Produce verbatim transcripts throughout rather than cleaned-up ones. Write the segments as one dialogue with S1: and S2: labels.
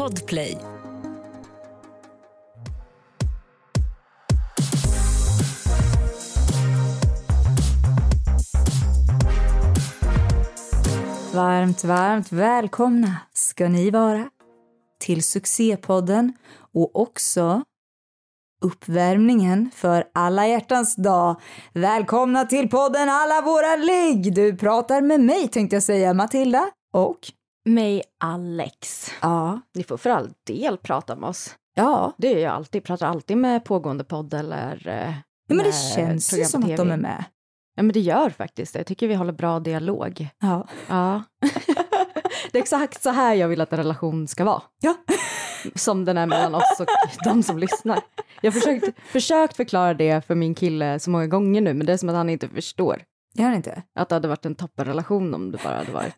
S1: Podplay.
S2: Varmt, varmt välkomna ska ni vara till Succépodden och också uppvärmningen för alla hjärtans dag. Välkomna till podden Alla våra ligg. Du pratar med mig, tänkte jag säga, Matilda och
S3: mig, Alex.
S2: Ja.
S3: Ni får för all del prata med oss.
S2: Ja.
S3: Det är jag alltid. Pratar alltid med pågående podd eller
S2: ja, men det känns ju som att de är med.
S3: Ja, men det gör faktiskt det. Jag tycker vi håller bra dialog.
S2: Ja.
S3: Ja. Det är exakt så här jag vill att en relation ska vara.
S2: Ja.
S3: Som den är mellan oss och de som lyssnar. Jag har försökt, försökt förklara det för min kille så många gånger nu, men det är som att han inte förstår.
S2: Gör han inte?
S3: Att det hade varit en toppenrelation om det bara hade varit.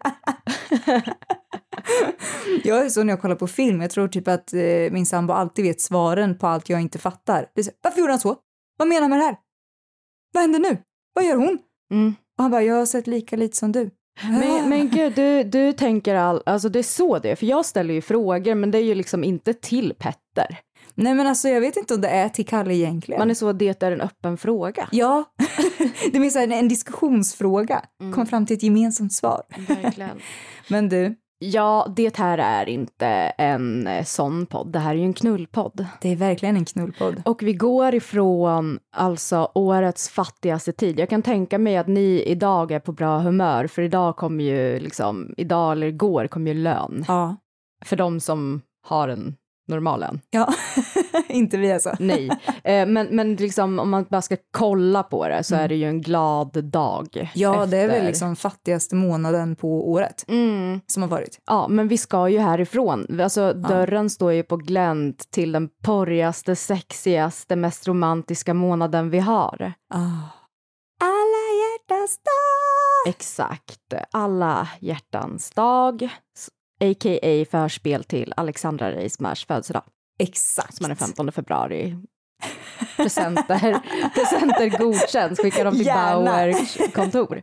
S2: Jag är så när jag kollar på film. Jag tror typ att eh, min sambo alltid vet svaren på allt jag inte fattar. Det är så, varför gjorde han så? Vad menar han med det här? Vad händer nu? Vad gör hon?
S3: Mm.
S2: Och han bara, jag har sett lika lite som du.
S3: Men, men gud, du, du tänker all, alltså det är så det är. För jag ställer ju frågor, men det är ju liksom inte till Petter.
S2: Nej, men alltså jag vet inte om det är till Kalle egentligen.
S3: Man är så, det är en öppen fråga.
S2: Ja, det är en, en diskussionsfråga. Mm. Kom fram till ett gemensamt svar.
S3: Verkligen.
S2: Men du?
S3: Ja, det här är inte en sån podd. Det här är ju en knullpodd.
S2: Det är verkligen en knullpodd.
S3: Och vi går ifrån alltså årets fattigaste tid. Jag kan tänka mig att ni idag är på bra humör. För idag kommer ju liksom, idag eller igår kommer ju lön.
S2: Ja.
S3: För de som har en normal lön.
S2: Ja, inte vi alltså.
S3: Nej, eh, men, men liksom, om man bara ska kolla på det så mm. är det ju en glad dag.
S2: Ja,
S3: efter...
S2: det är väl liksom fattigaste månaden på året
S3: mm.
S2: som har varit.
S3: Ja, men vi ska ju härifrån. Alltså, ja. Dörren står ju på glänt till den porrigaste, sexigaste, mest romantiska månaden vi har.
S2: Oh. Alla hjärtans dag!
S3: Exakt, alla hjärtans dag. A K A förspel till Alexandra Reismars födelsedag.
S2: Exakt.
S3: Som är den femtonde februari. Presenter, presenter godkänns. Skickar dem till Bauers kontor.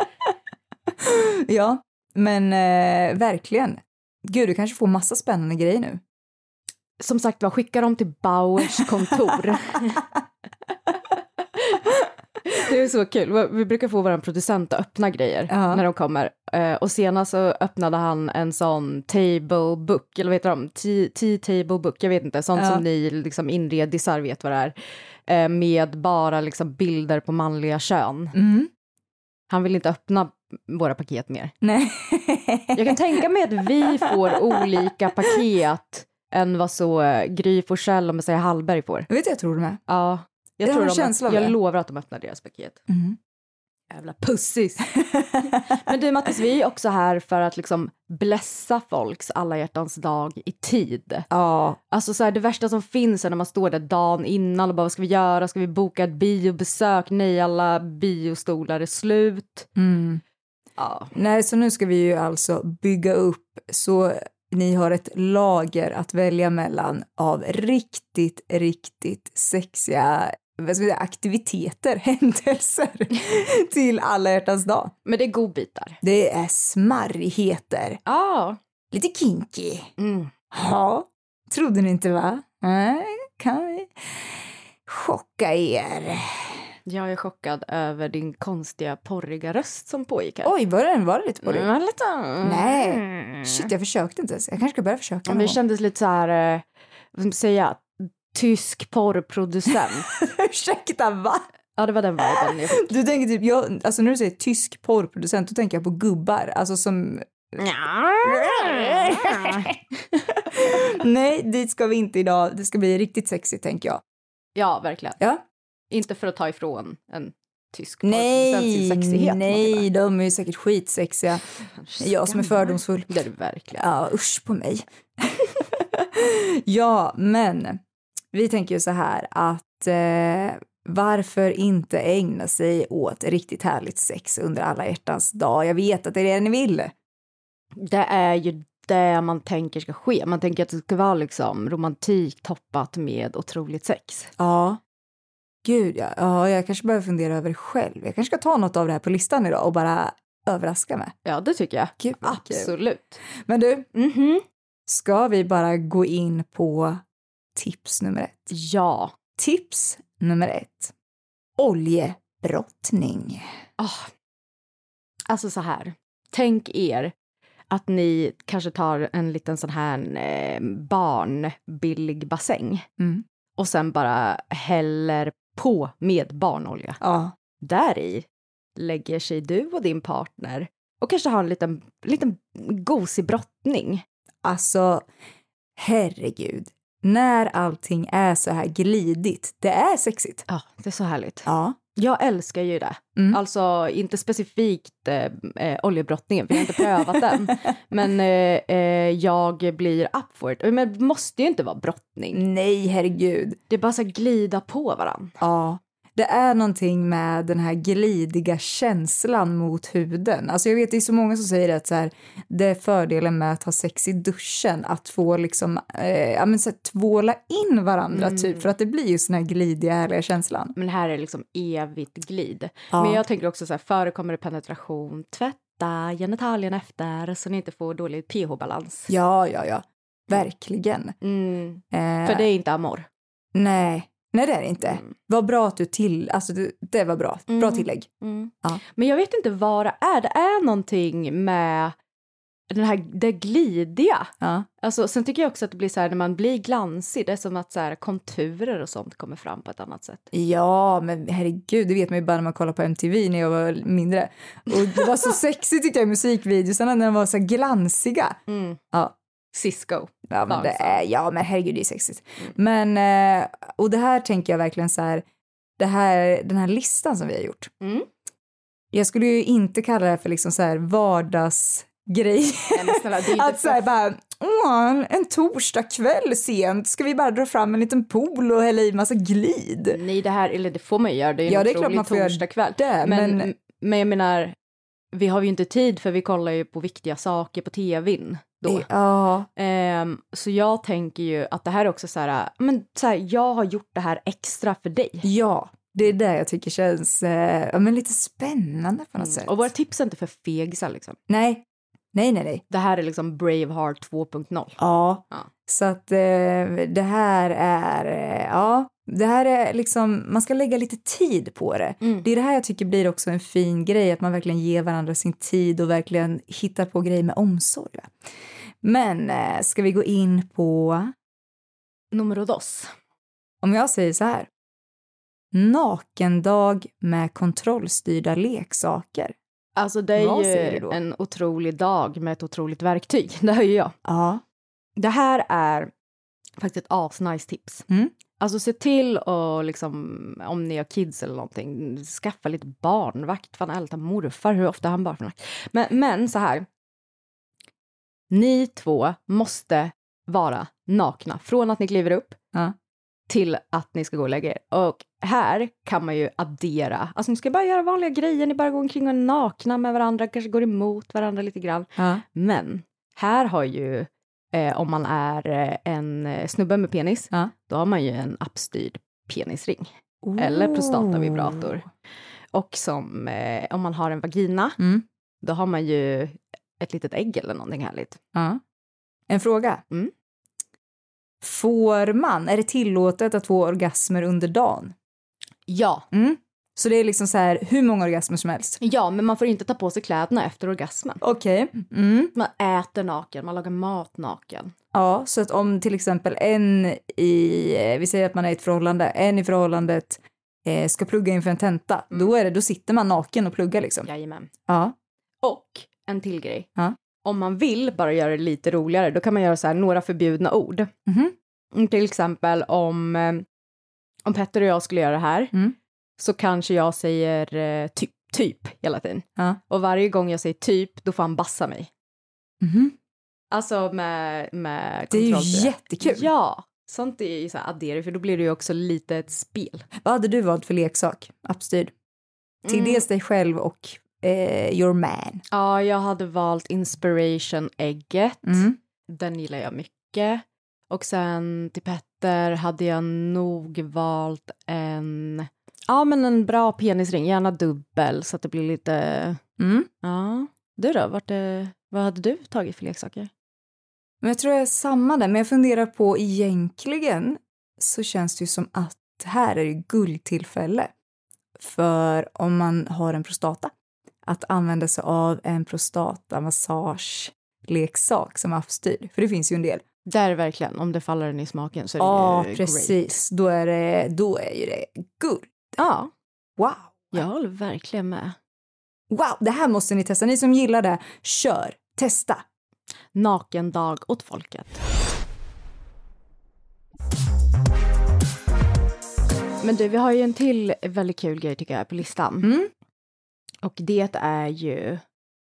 S2: Ja, men eh, verkligen. Gud, du kanske får massa spännande grejer nu.
S3: Som sagt, vad skickar dem till Bauers kontor? Det är så kul. Vi brukar få vår producent att öppna grejer ja. när de kommer. Och senast så öppnade han en sån table book. Eller vad heter de? Tea table book. Jag vet inte. Sånt ja. som ni liksom inredisar vet vad det är. Med bara liksom bilder på manliga kön.
S2: Mm.
S3: Han vill inte öppna våra paket mer.
S2: Nej.
S3: Jag kan tänka mig att vi får olika paket än vad så Gry Forssell och Messiah Hallberg får.
S2: Jag vet jag tror med.
S3: Ja. Jag,
S2: jag,
S3: tror de, jag lovar att de öppnar deras paket.
S2: Mm.
S3: Jävla pussis. Men du Mattis, vi är också här för att liksom blessa folks alla hjärtans dag i tid.
S2: Ja.
S3: Alltså så här, det värsta som finns är när man står där dagen innan och bara, vad ska vi göra? Ska vi boka ett biobesök? Nej, alla biostolar är slut.
S2: Mm.
S3: Ja.
S2: Nej, så nu ska vi ju alltså bygga upp så ni har ett lager att välja mellan av riktigt, riktigt sexiga vad ska vi säga, aktiviteter, händelser till alla hjärtans dag.
S3: Men det är godbitar.
S2: Det är smarrigheter.
S3: Ja. Ah.
S2: Lite kinky.
S3: Mm.
S2: Ja, trodde ni inte va? Nej, kan vi chocka er.
S3: Jag är chockad över din konstiga porriga röst som pågick här.
S2: Oj, var det, var det lite porrig?
S3: Mm, lite.
S2: Nej, shit, jag försökte inte ens. Jag kanske ska börja försöka.
S3: Men det kändes lite så här, vad ska man säga, tysk porrproducent.
S2: Ursäkta, va?
S3: Ja, det var den viben jag fick.
S2: Du tänker typ, jag, alltså när du säger tysk porrproducent, då tänker jag på gubbar. Alltså som... Nej, dit ska vi inte idag. Det ska bli riktigt sexigt, tänker jag.
S3: Ja, verkligen.
S2: Ja.
S3: Inte för att ta ifrån en tysk
S2: nej,
S3: sin sexighet.
S2: Nej, de är ju säkert skitsexiga. Jag som är fördomsfull.
S3: Det är du verkligen.
S2: Ja, usch på mig. Ja, men vi tänker ju så här att eh, varför inte ägna sig åt riktigt härligt sex under alla hjärtans dag? Jag vet att det är det ni vill.
S3: Det är ju det man tänker ska ske. Man tänker att det ska vara liksom romantik toppat med otroligt sex.
S2: Ja. Gud, ja. Ja, jag kanske behöver fundera över det själv. Jag kanske ska ta något av det här på listan idag och bara överraska mig.
S3: Ja, det tycker jag.
S2: Gud,
S3: absolut.
S2: Men du,
S3: mm-hmm.
S2: ska vi bara gå in på tips nummer ett?
S3: Ja.
S2: Tips nummer ett. Oljebrottning.
S3: Oh. Alltså så här. Tänk er att ni kanske tar en liten sån här eh, barnbillig bassäng.
S2: Mm.
S3: Och sen bara häller på med barnolja.
S2: Ja.
S3: Där i lägger sig du och din partner och kanske har en liten, liten gosig brottning.
S2: Alltså, herregud. När allting är så här glidigt, det är sexigt.
S3: Ja, det är så härligt.
S2: Ja.
S3: Jag älskar ju det.
S2: Mm.
S3: Alltså inte specifikt eh, eh, oljebrottningen, för jag har inte prövat den. Men eh, eh, jag blir up for it. Men det måste ju inte vara brottning.
S2: Nej, herregud.
S3: Det är bara så här glida på varann.
S2: Ja. Det är någonting med den här glidiga känslan mot huden. Alltså jag vet, det är så många som säger att så här, det är fördelen med att ha sex i duschen. Att få liksom, eh, ja men så här, tvåla in varandra
S3: Mm.
S2: typ. För att det blir ju sån här glidiga, härliga känslan.
S3: Men här är liksom evigt glid.
S2: Ja.
S3: Men jag tänker också så här, förekommer det penetration, tvätta genitalien efter så ni inte får dålig pH-balans.
S2: Ja, ja, ja. Verkligen.
S3: Mm.
S2: Eh,
S3: För det är inte amor.
S2: Nej. Nej, det är det inte.
S3: Mm.
S2: Vad bra att du till... Alltså, det, det var bra. Bra
S3: Mm.
S2: tillägg.
S3: Mm.
S2: Ja.
S3: Men jag vet inte vad det är. Det är någonting med den här, det glidiga.
S2: Ja.
S3: Alltså, sen tycker jag också att det blir så här, när man blir glansig, det är som att så här, konturer och sånt kommer fram på ett annat sätt.
S2: Ja, men herregud, det vet man ju bara när man kollar på M T V när jag var mindre. Och det var så sexigt tyckte jag i musikvideosarna när de var så glansiga.
S3: Mm.
S2: Ja.
S3: Cisco.
S2: Ja, men det är, ja, men herregud, det är sexigt.
S3: Mm.
S2: Men, eh, och det här tänker jag verkligen så här, det här, den här listan som vi har gjort.
S3: Mm.
S2: Jag skulle ju inte kalla det för liksom så här vardagsgrej.
S3: Nej, men snälla, det är inte
S2: Att så här bara, åh, en torsdag kväll sent ska vi bara dra fram en liten pool och hälla i massa glid.
S3: Nej, det här, eller det får man ju göra, det är ju
S2: Ja,
S3: en
S2: det är klart
S3: otrolig
S2: man får göra
S3: torsdagkväll.
S2: det,
S3: Men,
S2: men-
S3: men jag menar, vi har ju inte tid för vi kollar ju på viktiga saker på tvn då.
S2: Ja,
S3: Ehm, så jag tänker ju att det här är också så här, men så här, jag har gjort det här extra för dig.
S2: ja, det är det jag tycker känns eh, ja, men lite spännande på något sätt.
S3: Och våra tips är inte för fegisar liksom.
S2: Nej, nej, nej, nej.
S3: Det här är liksom Braveheart två punkt noll.
S2: Ja,
S3: Ja.
S2: så att eh, det här är, eh, ja, det här är liksom, man ska lägga lite tid på det.
S3: Mm.
S2: Det är det här jag tycker blir också en fin grej, att man verkligen ger varandra sin tid och verkligen hittar på grejer med omsorg. Va? Men eh, ska vi gå in på,
S3: Numero dos.
S2: om jag säger så här, nakendag med kontrollstyrda leksaker.
S3: Alltså det är
S2: Vad säger
S3: ju
S2: du då?
S3: en otrolig dag med ett otroligt verktyg. Det är ju jag.
S2: Ja.
S3: Det här är faktiskt ett asnice tips.
S2: Mm.
S3: Alltså se till och liksom, om ni har kids eller någonting, skaffa lite barnvakt. Fan, älta morfar, hur ofta har han barnvakt? Men, men så här. Ni två måste vara nakna från att ni kliver upp
S2: Ja.
S3: till att ni ska gå och lägga er. Och här kan man ju addera. Alltså ni ska bara göra vanliga grejer. Ni bara går omkring och är nakna med varandra. Kanske går emot varandra lite grann.
S2: Ja.
S3: Men här har ju, eh, om man är eh, en eh, snubbe med penis,
S2: Ja.
S3: då har man ju en appstyrd penisring. Eller prostatavibrator. Och som, eh, om man har en vagina,
S2: Mm.
S3: då har man ju ett litet ägg eller någonting härligt.
S2: Ja. En fråga.
S3: Mm.
S2: Får man, är det tillåtet att få orgasmer under dagen?
S3: Ja.
S2: Mm. Så det är liksom så här, hur många orgasmer som helst?
S3: Ja, men man får inte ta på sig kläderna efter orgasmen.
S2: Okej. Mm.
S3: Man äter naken, man lagar mat naken.
S2: Ja, så att om till exempel en i, eh, vi säger att man är i ett förhållande, en i förhållandet eh, ska plugga inför en tenta,
S3: Mm.
S2: då är det, då sitter man naken och pluggar liksom.
S3: Jajamän.
S2: Ja.
S3: Och en till grej.
S2: Ja.
S3: Om man vill bara göra det lite roligare, då kan man göra så här några förbjudna ord.
S2: Mhm.
S3: Mm, till exempel om, eh, om Petter och jag skulle göra det här,
S2: Mm.
S3: så kanske jag säger eh, typ, typ hela tiden.
S2: Ja.
S3: Och varje gång jag säger typ, då får han bassa mig.
S2: Mhm.
S3: Alltså med, med
S2: Det är ju
S3: kontroll till
S2: jättekul.
S3: Ja, sånt är ju så här addering, för då blir det ju också lite ett spel.
S2: Vad hade du valt för leksak? Appstyrd. Till
S3: Mm.
S2: dels dig själv och eh, your man.
S3: Ja, jag hade valt Inspiration-ägget.
S2: Mm.
S3: Den gillar jag mycket. Och sen till Petter hade jag nog valt en, ja men en bra penisring, gärna dubbel så att det blir lite,
S2: Mm.
S3: ja. Du då, vart det, vad hade du tagit för leksaker?
S2: Men jag tror jag är samma där. Men jag funderar på egentligen så känns det ju som att här är det guldtillfälle. För om man har en prostata. Att använda sig av en prostatamassageleksak som är appstyrd. För det finns ju en del.
S3: Där är verkligen, om det faller den i smaken så är det
S2: ja,
S3: ju
S2: precis. Då är, det, då är ju det guld.
S3: Ja.
S2: Wow.
S3: Jag håller verkligen med.
S2: Wow, det här måste ni testa. Ni som gillar det, kör. Testa.
S3: Naken dag åt folket. Men du, vi har ju en till väldigt kul grej tycker jag på listan.
S2: Mm.
S3: Och det är ju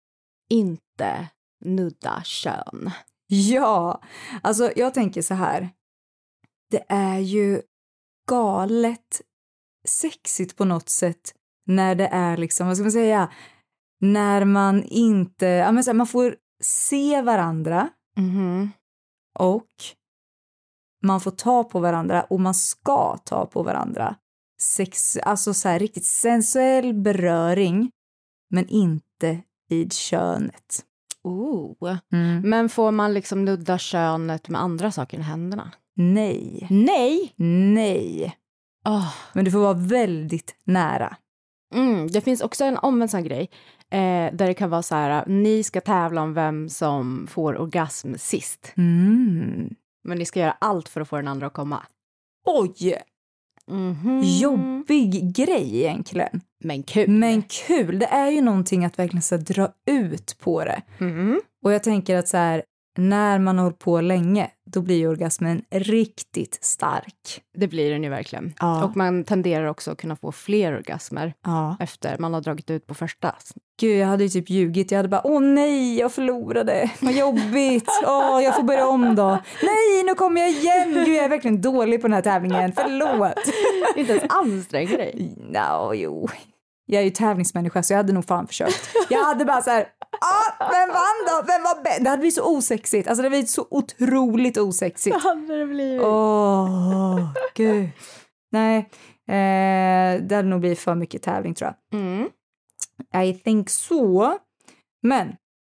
S3: inte nudda kön.
S2: Ja, alltså jag tänker så här. Det är ju galet sexigt på något sätt när det är liksom, vad ska man säga, när man inte, ja men så här, man får se varandra
S3: Mm-hmm.
S2: och man får ta på varandra och man ska ta på varandra. Sex, alltså så här riktigt sensuell beröring men inte vid könet.
S3: Oh.
S2: Mm.
S3: Men får man liksom nudda könet med andra saker än händerna?
S2: Nej.
S3: Nej.
S2: Nej.
S3: Oh.
S2: Men du får vara väldigt nära.
S3: Mm, det finns också en omvänd sån grej eh, där det kan vara så här, ni ska tävla om vem som får orgasm sist.
S2: Mm.
S3: Men ni ska göra allt för att få den andra att komma.
S2: Oj!
S3: Mm-hmm.
S2: Jobbig grej egentligen.
S3: Men kul.
S2: Men kul. Det är ju någonting att verkligen så här, dra ut på det.
S3: Mm-hmm.
S2: Och jag tänker att så här, när man håller på länge, då blir ju orgasmen riktigt stark.
S3: Det blir den ju verkligen.
S2: Ja.
S3: Och man tenderar också att kunna få fler orgasmer
S2: Ja.
S3: efter man har dragit ut på första.
S2: Gud, jag hade ju typ ljugit. Jag hade bara, åh nej, jag förlorade. Vad jobbigt. Åh, jag får börja om då. Nej, nu kommer jag igen. Gud, jag är verkligen dålig på den här tävlingen. Förlåt.
S3: Inte ens ansträng dig.
S2: No, jo. Jag är ju tävlingsmänniska så jag hade nog fan försökt. Jag hade bara så här, ah, vem vann då? Vem var bäst? Det hade blivit så osexigt. Alltså det hade blivit så otroligt osexigt.
S3: Vad hade det blivit?
S2: Åh, oh, gud. Nej, eh, det hade nog blivit för mycket tävling tror jag.
S3: Mm.
S2: I think so. Men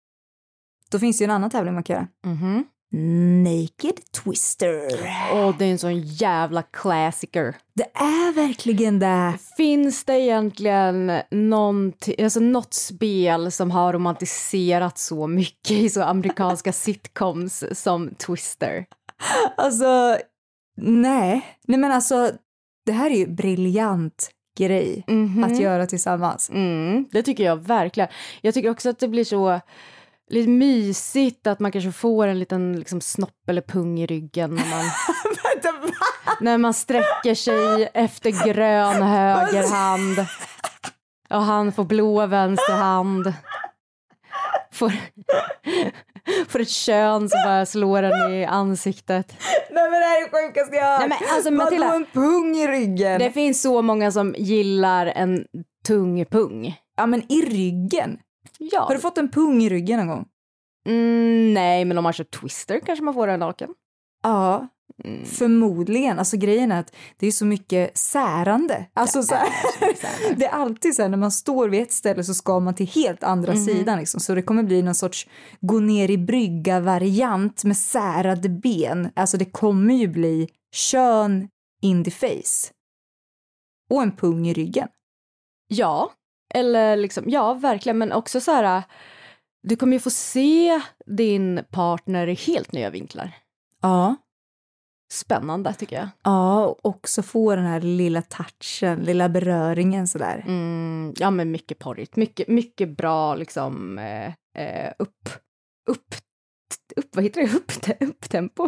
S2: då finns det ju en annan tävling man kan göra.
S3: Mm-hmm.
S2: Naked Twister.
S3: Åh, det är en sån jävla klassiker.
S2: Det är verkligen det.
S3: Finns det egentligen någonting, alltså något spel som har romantiserat så mycket i så amerikanska sitcoms som Twister?
S2: Alltså, nej. Nej men alltså, det här är ju briljant grej
S3: Mm-hmm.
S2: att göra tillsammans.
S3: Mm, det tycker jag verkligen. Jag tycker också att det blir så lite mysigt att man kanske får en liten liksom, snopp eller pung i ryggen när man, när man sträcker sig efter grön höger hand och han får blå vänster hand. Får, får ett kön som bara slår en i ansiktet.
S2: Nej men det här är sjukaste jag har.
S3: Nej, men alltså, Matilda,
S2: vadå en pung i ryggen?
S3: Det finns så många som gillar en tung pung.
S2: Ja men i ryggen.
S3: Ja.
S2: Har du fått en pung i ryggen någon gång?
S3: Mm, nej, men om man kör Twister kanske man får den naken.
S2: Ja, mm. Förmodligen. Alltså grejen är att det är så mycket särande. Alltså så här, det är alltid så här när man står vid ett ställe så ska man till helt andra mm. sidan liksom. Så det kommer bli någon sorts gå ner i brygga variant med särade ben. Alltså det kommer ju bli kön in the face. Och en pung i ryggen.
S3: Ja, eller liksom, ja verkligen, men också så här, du kommer ju få se din partner i helt nya vinklar.
S2: Ja.
S3: Spännande tycker jag.
S2: Ja, och också få den här lilla touchen, lilla beröringen sådär.
S3: Mm, ja men mycket porrigt, mycket, mycket bra liksom eh, upp, upp, upp, vad heter det, upp, upptempo.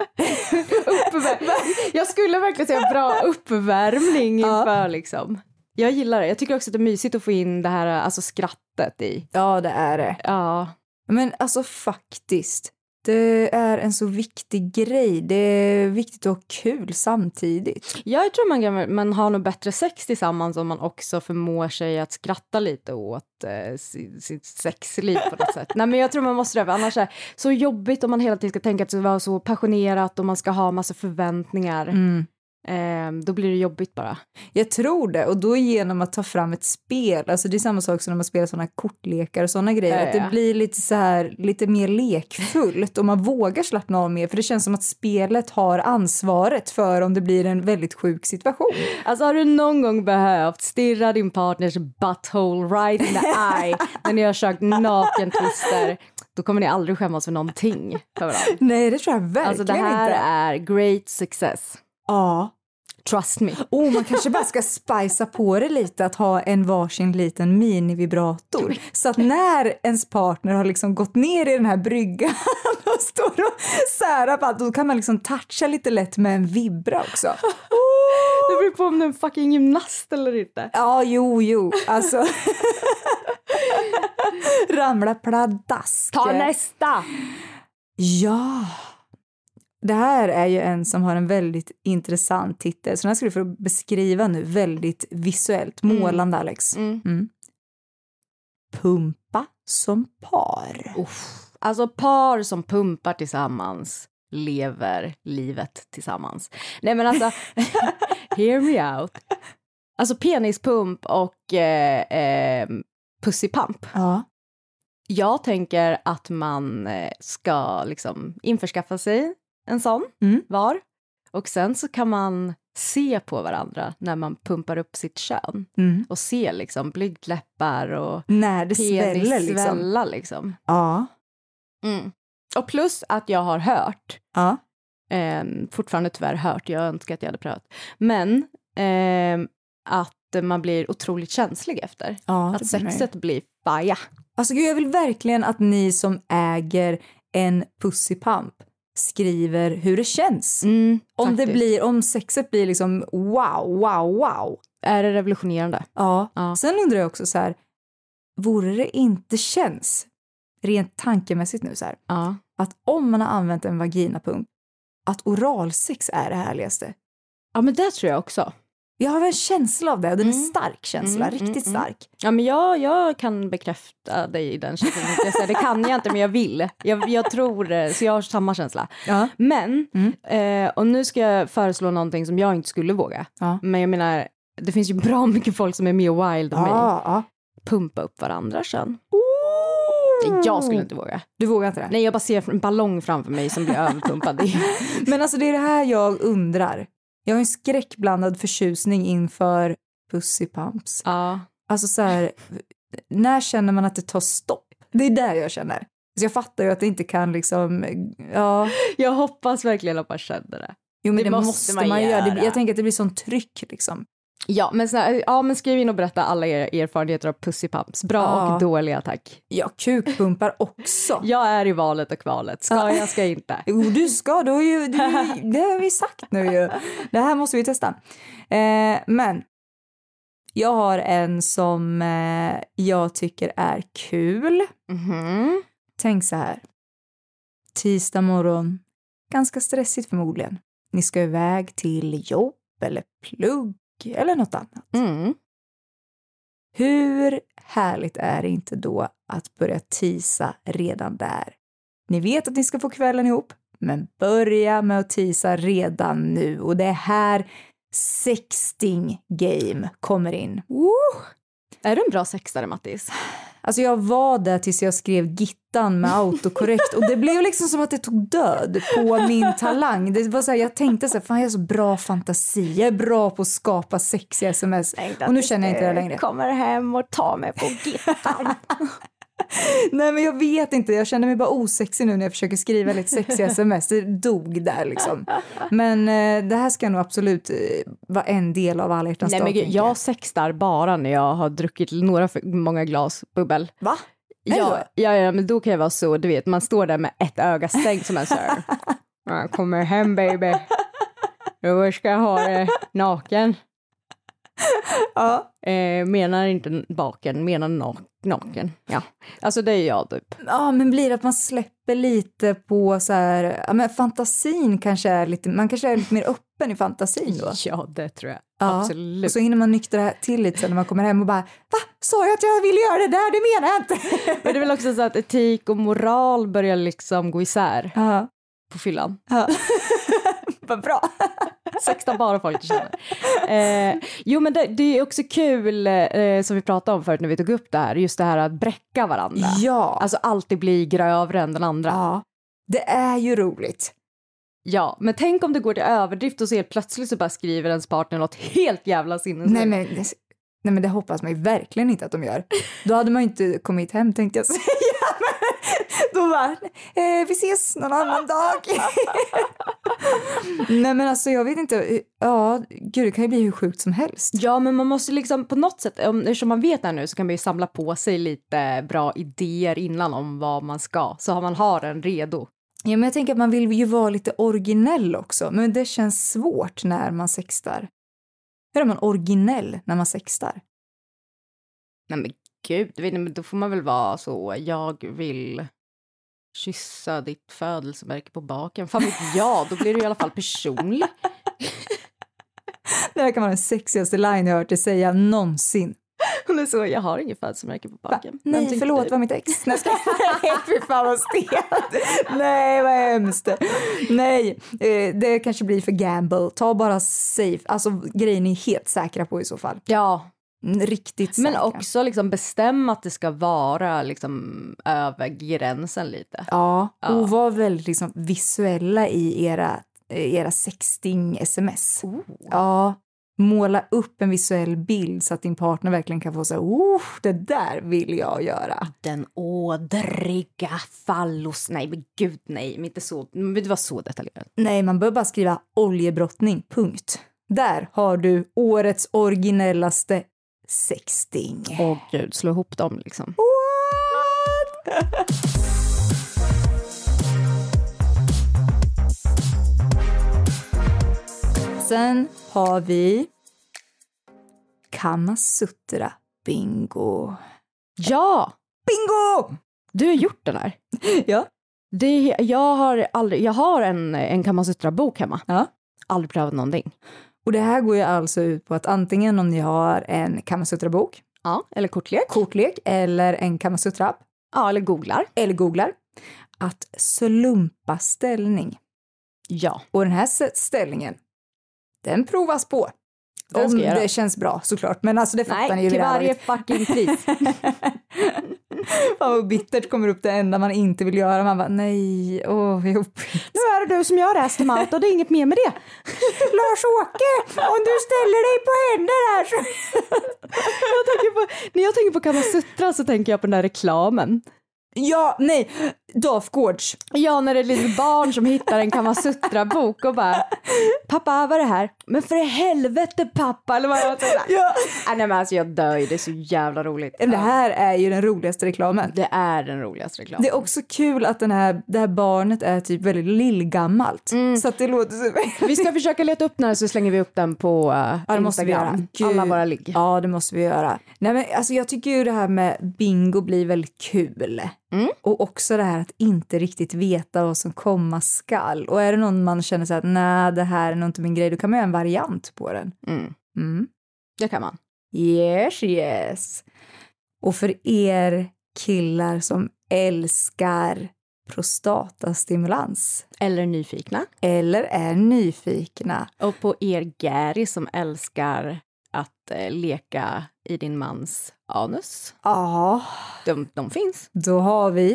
S3: Uppvär- jag skulle verkligen säga bra uppvärmning inför ja. Liksom. Jag gillar det. Jag tycker också att det är mysigt att få in det här alltså skrattet i.
S2: Ja, det är det.
S3: Ja.
S2: Men alltså faktiskt, det är en så viktig grej. Det är viktigt att ha kul samtidigt.
S3: Jag tror man, kan, man har nog bättre sex tillsammans om man också förmår sig att skratta lite åt eh, sitt, sitt sexliv på något sätt. Nej men jag tror man måste det, annars är det så jobbigt om man hela tiden ska tänka att det ska vara så passionerat och man ska ha massa förväntningar.
S2: Mm.
S3: Eh, då blir det jobbigt bara.
S2: Jag tror det, och då genom att ta fram ett spel, alltså det är samma sak som när man spelar sådana kortlekar och sådana grejer,
S3: ja,
S2: att det
S3: ja.
S2: blir lite så här, lite mer lekfullt och man vågar slappna av mer, för det känns som att spelet har ansvaret för om det blir en väldigt sjuk situation.
S3: Alltså har du någon gång behövt stirra din partners butthole right in the eye när ni har kört naken twister, då kommer ni aldrig skämmas för någonting för varandra.
S2: Nej, det tror jag verkligen
S3: inte. Alltså det här
S2: inte.
S3: är great success.
S2: Ja.
S3: Trust me.
S2: Oh, man kanske bara ska spicea på det lite, att ha en varsin liten mini-vibrator. Så att när ens partner har liksom gått ner i den här bryggan och står och särar på allt, då kan man liksom toucha lite lätt med en vibra också.
S3: Oh! Det beror på om det är en fucking gymnast eller inte.
S2: Ja, jo, jo. Alltså. Ramla pladask.
S3: Ta nästa!
S2: Ja. Det här är ju en som har en väldigt intressant titel. Så den här ska du få beskriva nu väldigt visuellt. Målande, Alex.
S3: Mm.
S2: Mm. Pumpa som par.
S3: Uff. Alltså par som pumpar tillsammans lever livet tillsammans. Nej men alltså, hear me out. Alltså penispump och eh, eh, pussipump.
S2: Ja.
S3: Jag tänker att man ska liksom införskaffa sig en sån
S2: Mm.
S3: var. Och sen så kan man se på varandra när man pumpar upp sitt kön.
S2: Mm.
S3: Och se liksom blygdläppar och
S2: När det sväller liksom.
S3: svälla liksom.
S2: Ja.
S3: Mm. Och plus att jag har hört,
S2: Ja.
S3: eh, fortfarande tyvärr hört, jag önskar att jag hade prövat, men eh, att man blir otroligt känslig efter.
S2: Ja,
S3: att sexet blir faja.
S2: Alltså gud, jag vill verkligen att ni som äger en pussipump skriver hur det känns.
S3: Mm,
S2: om det
S3: faktiskt.
S2: blir, om sexet blir liksom wow, wow, wow.
S3: Är det revolutionerande?
S2: Ja.
S3: Ja.
S2: Sen undrar jag också så här, vore det inte känns rent tankemässigt nu så här,
S3: Ja.
S2: att om man har använt en vaginapump, att oralsex är det härligaste.
S3: Ja, men det tror jag också.
S2: Jag har en känsla av det, och den är
S3: Mm.
S2: stark känsla,
S3: Mm,
S2: riktigt
S3: mm,
S2: stark.
S3: Ja, men jag, jag kan bekräfta dig i den känslan. Jag säger, det kan jag inte, men jag vill. Jag, jag tror det, så jag har samma känsla.
S2: Ja.
S3: Men,
S2: Mm.
S3: eh, och nu ska jag föreslå någonting som jag inte skulle våga.
S2: Ja.
S3: Men jag menar, det finns ju bra mycket folk som är mer wild än mig.
S2: Ja, ja.
S3: Pumpa upp varandra kön.
S2: Oh!
S3: Jag skulle inte våga.
S2: Du vågar inte det?
S3: Nej, jag bara ser en ballong framför mig som blir överpumpad.
S2: Men alltså det är det här jag undrar. Jag har en skräckblandad förtjusning inför pussipumps.
S3: Ja.
S2: Alltså så här, när känner man att det tar stopp? Det är där jag känner. Så jag fattar ju att det inte kan liksom, ja.
S3: Jag hoppas verkligen att man känner det.
S2: Jo, men
S3: Det
S2: det,
S3: måste
S2: måste
S3: man
S2: man göra. Det,
S3: göra.
S2: jag tänker att det blir sån tryck liksom.
S3: Ja, men, så här, ja, men skriv in och berätta alla era erfarenheter av pussipumps. Bra
S2: Ja.
S3: och dåliga, tack.
S2: Ja, kukpumpar också.
S3: Jag är i valet och kvalet. Ska
S2: Ja.
S3: jag, ska jag inte.
S2: Jo, du ska. Du har ju, du, det har vi sagt nu ju. Det här måste vi testa. Eh, men jag har en som eh, jag tycker är kul.
S3: Mhm.
S2: Tänk så här. Tisdag morgon. Ganska stressigt förmodligen. Ni ska iväg till jobb eller plugg eller något annat.
S3: Mm.
S2: Hur härligt är det inte då att börja tisa redan där? Ni vet att ni ska få kvällen ihop, men börja med att tisa redan nu. Och det är här sexting game kommer in. Woo!
S3: Är du en bra sexare, Mattis?
S2: Alltså jag var där tills jag skrev gittan med autokorrekt, och det blev liksom som att det tog död på min talang. Det var så här, jag tänkte så här, fan jag har så bra fantasi, jag är bra på att skapa sexiga sms, och nu känner jag inte det längre.
S3: Kommer hem och tar mig på gittan.
S2: Nej, men jag vet inte, jag känner mig bara osexig nu när jag försöker skriva lite sexiga sms. Det dog där liksom. Men eh, det här ska nog absolut eh, vara en del av alla hjärtans
S3: Nej,
S2: dag,
S3: men gud,
S2: tänker jag.
S3: jag sextar bara när jag har druckit några för många glas bubbel.
S2: Va? Nej,
S3: Ja,
S2: då?
S3: ja, ja, men då kan jag vara så, du vet, man står där med ett öga stängt som en så här. Jag kommer hem, baby. Då ska jag ha det naken.
S2: Ja.
S3: Eh, menar inte baken, menar na- naken. Ja, alltså det är jag typ.
S2: Ja, men blir det att man släpper lite på så här, ja, men fantasin kanske är lite, man kanske är lite mer öppen i fantasin då.
S3: Ja, det tror jag.
S2: Ja.
S3: Absolut.
S2: Och så hinner man nyktra till lite sen när man kommer hem och bara, va? Sa jag att jag ville göra det där? Det menar jag inte.
S3: Men det är väl också så att etik och moral börjar liksom gå isär
S2: Ja.
S3: på fyllan.
S2: Ja. Vad bra.
S3: Sexta bara folk du känner. Eh, jo men det, det är också kul eh, som vi pratade om förut när vi tog upp det här. Just det här att bräcka varandra.
S2: Ja.
S3: Alltså alltid bli grövre än den andra.
S2: Ja. Det är ju roligt.
S3: Ja, men tänk om det går till överdrift och så helt plötsligt så bara skriver ens partner något helt jävla sinnes.
S2: Nej men, nej men det hoppas man ju verkligen inte att de gör. Då hade man ju inte kommit hem tänkte jag säga. Då var eh, vi ses någon annan dag. Nej men alltså jag vet inte. Ja, gud det kan ju bli hur sjukt som helst.
S3: Ja men man måste liksom på något sätt, om, eftersom man vet det här nu så kan man ju samla på sig lite bra idéer innan om vad man ska. Så har man har den redo.
S2: Ja men jag tänker att man vill ju vara lite originell också. Men det känns svårt när man sextar. Hur är man originell när man sextar?
S3: Nej men gud, vet ni, men då får man väl vara så. Jag vill kyssa ditt födelsemärke på baken. Fan vet jag, då blir det i alla fall personlig.
S2: Det här kan vara den sexigaste line jag hört dig säga någonsin.
S3: Hon är så, jag har ingen födelsemärke på baken.
S2: Nej,
S3: men
S2: förlåt,
S3: du?
S2: var mitt ex. Nej, fy fan vad stelt. Nej, vad hemskt. Nej, det kanske blir för gamble. Ta bara safe. Alltså, grejen är helt säkra på i så fall.
S3: Ja.
S2: Riktigt säkra.
S3: Men också liksom bestämma att det ska vara liksom över gränsen lite.
S2: Ja,
S3: ja.
S2: Och var väldigt liksom visuella i era, era sexting-sms.
S3: Oh.
S2: Ja. Måla upp en visuell bild så att din partner verkligen kan få säga, oh, det där vill jag göra.
S3: Den ådriga fallos. Nej, men gud nej. Men inte så, men det var så detaljerat.
S2: Nej, man bör bara skriva oljebrottning, punkt. Där har du årets originellaste sexting.
S3: Åh oh, gud, slå ihop dem liksom.
S2: What? Sen har vi Kama Sutra bingo.
S3: Ja!
S2: Bingo!
S3: Du har gjort den här.
S2: Ja.
S3: Det, jag har aldrig, jag har en, en Kama Sutra-bok hemma.
S2: Ja.
S3: Aldrig prövat någonting.
S2: Och det här går ju alltså ut på att antingen om ni har en Kama Sutra-bok,
S3: Ja, eller kortlek.
S2: kortlek eller en Kama Sutra-app,
S3: Ja, eller googlar.
S2: eller googlar, att slumpa ställning.
S3: Ja.
S2: Och den här ställningen, den provas på.
S3: Den
S2: Om
S3: ska göra.
S2: det känns bra såklart. Men alltså det fattar ni
S3: Nej,
S2: ju
S3: till
S2: vid det här
S3: varje
S2: laget.
S3: fucking pris.
S2: Fan vad bittert kommer upp det enda man inte vill göra. Man bara, nej, åh, oh, jobbigt.
S3: Nu är det du som gör resten av allt och det är inget mer med det.
S2: Lars-Åke, om du ställer dig på händer här så...
S3: jag tänker på, när jag tänker på Kama Sutra så tänker jag på den där reklamen.
S2: Ja, nej, Dafgårds.
S3: Ja, när det är ett litet barn som hittar en Kama Sutra-bok och bara, pappa, vad är det här? Men för helvete pappa, eller vad jag säger.
S2: Ja.
S3: Nej men alltså jag dör ju, det är så jävla roligt.
S2: Det här är ju den roligaste reklamen.
S3: Det är den roligaste reklamen.
S2: Det är också kul att den här, det här barnet är typ väldigt lillgammalt. Mm. Så att det låter så...
S3: Vi ska försöka leta upp den här så slänger vi upp den på uh,
S2: ja, det måste vi göra.
S3: Alla våra ligg.
S2: Ja, det måste vi göra. Nej, men alltså jag tycker ju det här med bingo blir väldigt kul.
S3: Mm.
S2: Och också det här att inte riktigt veta vad som komma skall. Och är det någon man känner så att nej, det här är nog inte min grej, då kan man göra en variant på den.
S3: Mm.
S2: Mm.
S3: Det kan man.
S2: Yes, yes. Och för er killar som älskar prostatastimulans.
S3: Eller nyfikna.
S2: Eller är nyfikna.
S3: Och på er Gary som älskar att eh, leka i din mans anus.
S2: Ja.
S3: De, de finns.
S2: Då har vi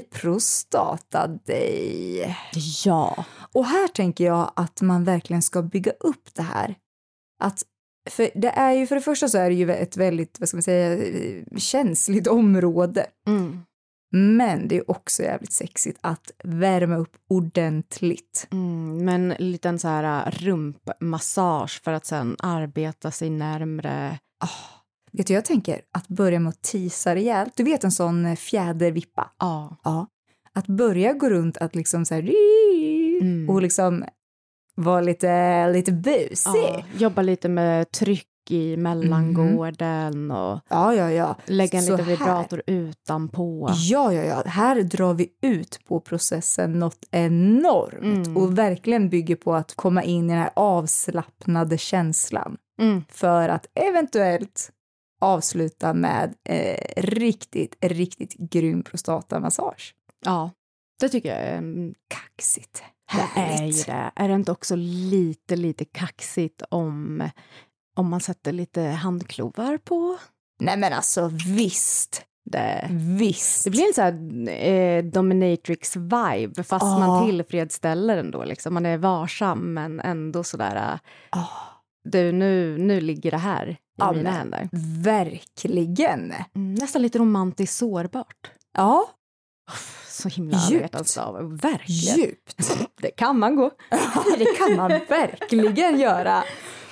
S2: Prostatadej.
S3: Ja.
S2: Och här tänker jag att man verkligen ska bygga upp det här. Att, för det är ju, för det första så är det ju ett väldigt, vad ska man säga, känsligt område.
S3: Mm.
S2: Men det är också jävligt sexigt att värma upp ordentligt.
S3: Mm, men en liten så här rumpmassage för att sen arbeta sig närmre.
S2: Oh, vet du, jag tänker att börja med att tisa rejält. Du vet en sån fjädervippa?
S3: Ja.
S2: Ja. Att börja gå runt att liksom så här mm. och liksom vara lite, lite busig.
S3: Ja, jobba lite med tryck i mellangården mm. och
S2: ja, ja, ja.
S3: lägga en
S2: så
S3: liten vibrator här. Utanpå.
S2: Ja, ja, ja. Här drar vi ut på processen något enormt mm. och verkligen bygger på att komma in i den här avslappnade känslan
S3: mm.
S2: för att eventuellt avsluta med eh, riktigt, riktigt grym prostatamassage.
S3: Ja, det tycker jag är
S2: kaxigt.
S3: Det är ju det. Är det inte också lite, lite kaxigt om, om man sätter lite handklovar på?
S2: Nej men alltså visst.
S3: Det,
S2: visst.
S3: Det blir en så här eh, dominatrix-vibe fast oh. man tillfredsställer ändå. Liksom. Man är varsam men ändå sådär... Oh. Du, nu, nu ligger det här i ja, mina händer.
S2: Verkligen.
S3: Mm, nästan lite romantiskt sårbart.
S2: Ja.
S3: Oh, så himla hjärtans av. Verkligen.
S2: Djupt.
S3: Det kan man gå.
S2: Det kan man verkligen göra.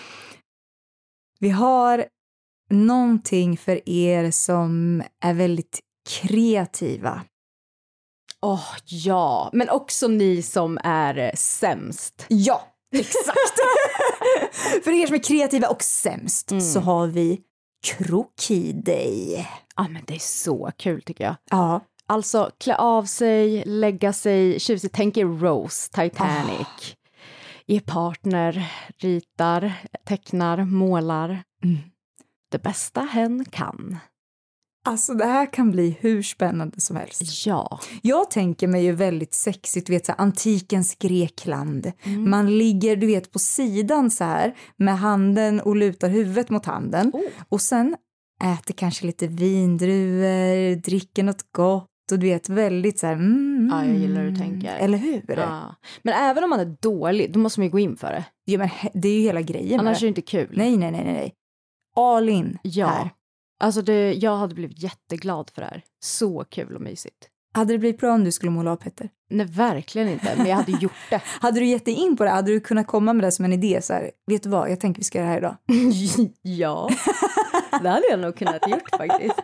S2: Vi har någonting för er som är väldigt kreativa.
S3: Åh, oh, ja. Men också ni som är sämst.
S2: Ja, exakt. För er som är kreativa och sämst mm. så har vi Krokidej.
S3: Ja, men det är så kul tycker jag.
S2: Ja.
S3: Alltså, klä av sig, lägga sig, tjusigt, tänk er Rose, Titanic. Oh. Ge partner, ritar, tecknar, målar. Mm. Det bästa hen kan.
S2: Alltså det här kan bli hur spännande som helst.
S3: Ja.
S2: Jag tänker mig ju väldigt sexigt, du vet så här, antikens Grekland. Mm. Man ligger, du vet, på sidan så här med handen och lutar huvudet mot handen. Oh. Och sen äter kanske lite vindruvor, dricker något gott. Och du vet, väldigt så här... Mm,
S3: ja, jag gillar hur du tänker.
S2: Eller hur?
S3: Ja. Men även om man är dålig, då måste man ju gå in för det.
S2: Ja, men det är ju hela grejen.
S3: Annars är det inte kul.
S2: Nej, nej, nej, nej. All in
S3: ja.
S2: här.
S3: Alltså, det, jag hade blivit jätteglad för det här. Så kul och mysigt.
S2: Hade det blivit bra om du skulle måla av Petter?
S3: Nej, verkligen inte. Men jag hade gjort det.
S2: Hade du gett dig in på det? Hade du kunnat komma med det som en idé? Så här, vet du vad? Jag tänker vi ska göra det här idag.
S3: Ja. Det hade jag nog kunnat gjort faktiskt.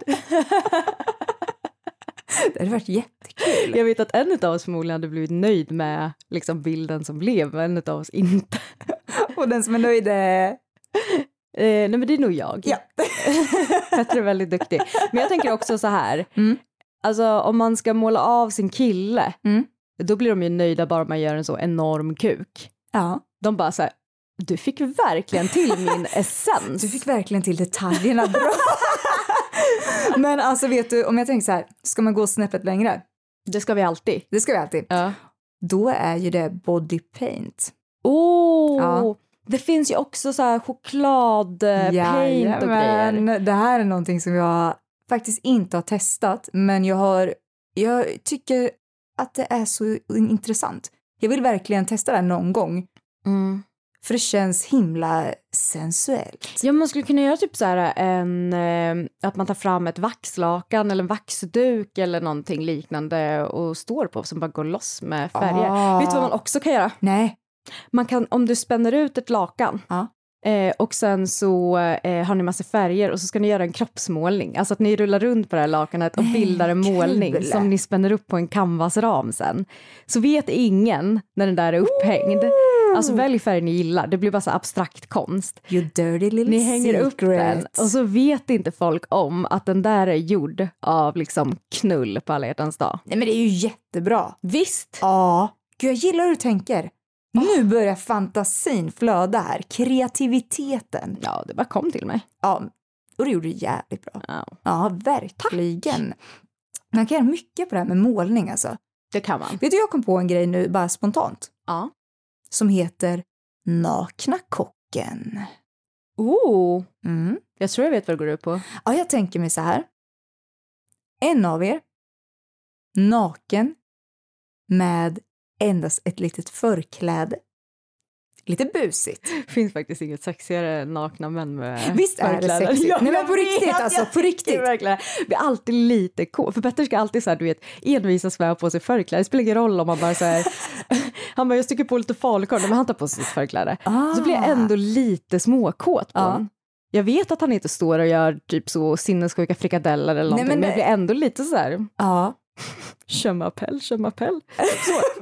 S2: Det hade varit jättekul.
S3: Jag vet att en av oss förmodligen hade blivit nöjd med liksom, bilden som blev, men en av oss inte.
S2: Och den som är nöjd är...
S3: Eh, nej, men det är nog jag.
S2: Ja.
S3: Petter är väldigt duktig. Men jag tänker också så här. Mm. Alltså, om man ska måla av sin kille, mm. då blir de ju nöjda bara om man gör en så enorm kuk.
S2: Ja.
S3: De bara så här, du fick verkligen till min essens.
S2: Du fick verkligen till detaljerna bra. Men alltså vet du, om jag tänker så här, ska man gå snäppet längre?
S3: Det ska vi alltid.
S2: Det ska vi alltid.
S3: Ja.
S2: Då är ju det body paint.
S3: Åh! Oh, ja. Det finns ju också så här chokladpaint ja, och grejer.
S2: Men det här är någonting som jag faktiskt inte har testat, men jag har jag tycker att det är så intressant. Jag vill verkligen testa det här någon gång. Mm. För det känns himla sensuellt.
S3: Ja, man skulle kunna göra typ så här en eh, att man tar fram ett vaxlakan eller en vaxduk eller någonting liknande och står på som bara går loss med färger. Ah. Vet du vad man också kan göra?
S2: Nej.
S3: Man kan, om du spänner ut ett lakan ah. eh, och sen så eh, har ni massa färger och så ska ni göra en kroppsmålning. Alltså att ni rullar runt på det här lakanet och Nej, bildar en målning kul. Som ni spänner upp på en canvasram sen. Så vet ingen när den där är upphängd. Ooh. Alltså välj färg ni gillar. Det blir bara så abstrakt konst.
S2: You dirty little
S3: ni hänger
S2: secret.
S3: Upp den och så vet inte folk om att den där är gjord av liksom knull på alla hjärtans dag.
S2: Nej, men det är ju jättebra.
S3: Visst?
S2: Ja. Gud, jag gillar hur du tänker. Nu börjar fantasin flöda här. Kreativiteten.
S3: Ja, det bara kom till mig.
S2: Ja, och det gjorde du jävligt bra.
S3: Ja,
S2: ja verkligen. Tack. Man kan göra mycket på det här med målning alltså.
S3: Det kan man.
S2: Vet du, jag kom på en grej nu bara spontant.
S3: Ja.
S2: Som heter Nakna kocken.
S3: Oh,
S2: mm.
S3: Jag tror jag vet vad det går ut på.
S2: Ja, jag tänker mig så här. En av er, naken, med endast ett litet förkläde. Lite busigt.
S3: Det finns faktiskt inget sexigare nakna män med
S2: visst är det sexigt. Ja, nej, men på riktigt
S3: vet,
S2: alltså, på riktigt.
S3: Verkligen. Det är alltid lite cool. För Petter ska alltid så här, du vet, envisa svär på sig förkläde. Det spelar ingen roll om man bara så här, han bara, jag sticker på lite falukorv, men han tar på sig sitt förkläde. Ah. Så blir jag ändå lite småkåt på ah. honom. Jag vet att han inte står och gör typ så sinnessjuka frikadeller eller någonting, nej, men, men jag blir ändå lite så här.
S2: Ja.
S3: Kömappell, kömappell. Så.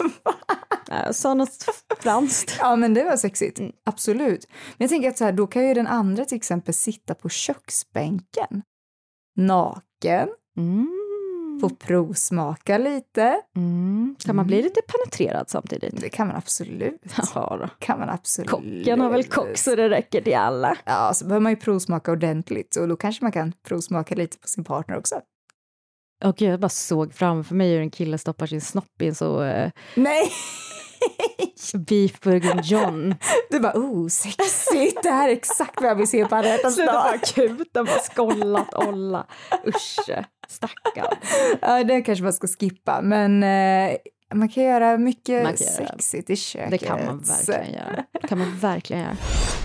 S3: Jag sa något franskt.
S2: Ja, men det var sexigt. Mm. Absolut. Men jag tänker att så här, då kan ju den andra till exempel sitta på köksbänken. Naken.
S3: Mm.
S2: Få provsmaka lite.
S3: Mm. Kan man bli lite penetrerad samtidigt?
S2: Det kan man absolut.
S3: Ja, då.
S2: Kan man absolut.
S3: Kocken har väl kock så det räcker till alla.
S2: Ja, så behöver man ju provsmaka ordentligt. Och då kanske man kan provsmaka lite på sin partner också.
S3: Och jag bara såg framför mig hur en kille stoppar sin snopp in så... Eh...
S2: Nej!
S3: Beef bourguignon.
S2: Du bara, oh, sexigt. Det här är exakt vad jag vill se på alla hjärtans dag.
S3: Sluta bara kuta, bara skollat, olla. Usch, stackarn.
S2: Ja, det kanske man ska skippa. Men eh, man kan göra mycket
S3: man kan göra.
S2: sexigt i köket.
S3: Det kan man verkligen göra. Det kan man verkligen göra.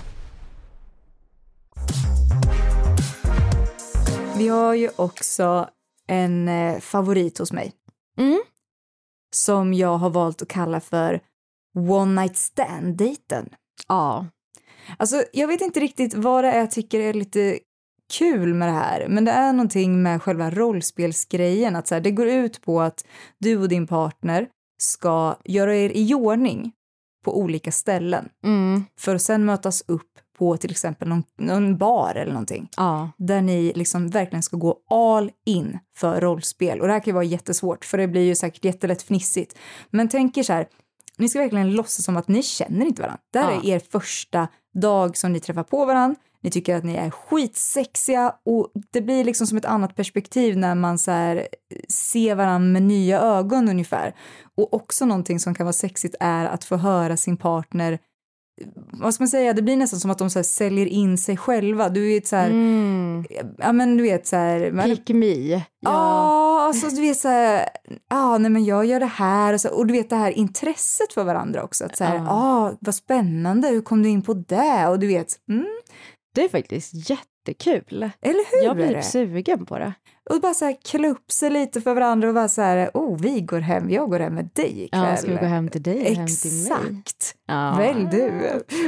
S2: Vi har ju också en eh, favorit hos mig.
S3: Mm.
S2: Som jag har valt att kalla för one night stand-dejten.
S3: Ja.
S2: Alltså, jag vet inte riktigt vad det är jag tycker är lite kul med det här. Men det är någonting med själva rollspelsgrejen. Att så här, det går ut på att du och din partner ska göra er i ordning på olika ställen.
S3: Mm.
S2: För att sen mötas upp på till exempel någon, någon bar eller någonting.
S3: Ja.
S2: Där ni liksom verkligen ska gå all in för rollspel. Och det här kan ju vara jättesvårt, för det blir ju säkert jättelätt fnissigt. Men tänk er så här, ni ska verkligen låtsas som att ni känner inte varandra. Det här
S3: Ja.
S2: är er första dag som ni träffar på varandra. Ni tycker att ni är skitsexiga, och det blir liksom som ett annat perspektiv när man så här ser varandra med nya ögon ungefär. Och också någonting som kan vara sexigt är att få höra sin partner, vad ska man säga, det blir nästan som att de så här säljer in sig själva. Du vet så här,
S3: Mm.
S2: ja men du vet så här, man,
S3: Pick me.
S2: ja, ah, alltså du vet så här, ja ah, nej men jag gör det här och, så, och du vet det här intresset för varandra också, att så här, ja ah, vad spännande, hur kom du in på det, och du vet, mm.
S3: Det är faktiskt jättekul.
S2: Eller hur?
S3: Jag blir sugen på det.
S2: Och bara så här klä upp sig lite för varandra och bara så här, oh vi går hem, jag går hem med dig ikväll.
S3: Ja, ska vi gå hem till dig?
S2: Exakt.
S3: Hem till mig? Ja.
S2: Väl du.